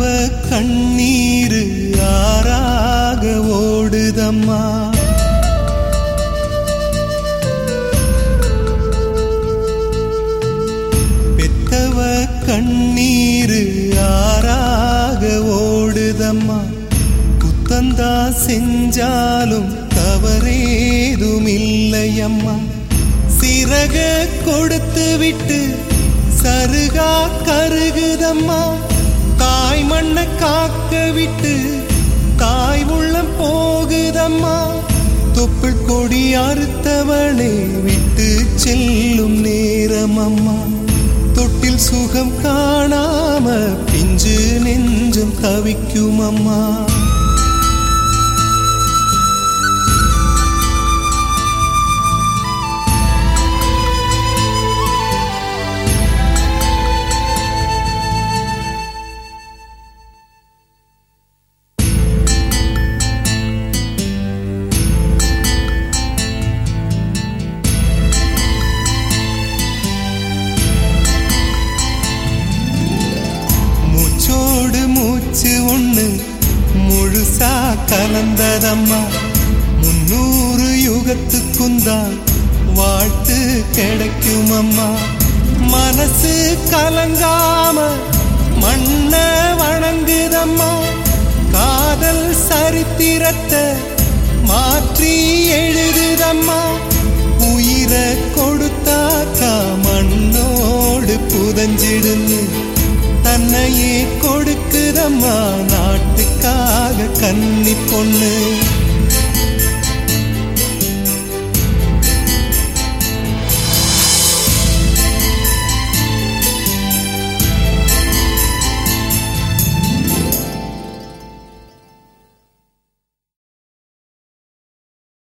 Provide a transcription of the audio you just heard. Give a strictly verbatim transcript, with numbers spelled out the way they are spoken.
கண்ணீரு ஆறாக ஓடுதம்மா. பெத்தவ கண்ணீரு ஆறாக ஓடுதம்மா. குத்தந்தா செஞ்சாலும் தவறேதும் இல்லையம்மா. சிறக கொடுத்து விட்டு சருகா கருகுதம்மா. தாய் மண்ண காக்க விட்டு தாய் உள்ளம் போகுதம்மா. தொப்புள் கொடி அறுத்தவளே விட்டு செல்லும் நேரம் அம்மா. தொட்டில் சுகம் காணாம பிஞ்சு நெஞ்சும் தவிக்கும் அம்மா. மூச்சு ஒண்ணு முழுசா கலந்ததம்மா. முன்னூறு யுகத்துக்குந்தான் வாழ்த்து கிடைக்கும் அம்மா. மனசு கலங்காம மண்ண வணங்குதம்மா. காதல் சரித்திரத்தை மாற்றி எழுதுதம்மா. உயிரை கொடுத்தாக்கா மண்ணோடு புதஞ்சிடுன்னு தன்னையே கொடுக்குதம்மா. நாட்டுக்காக கன்னி பொண்ணு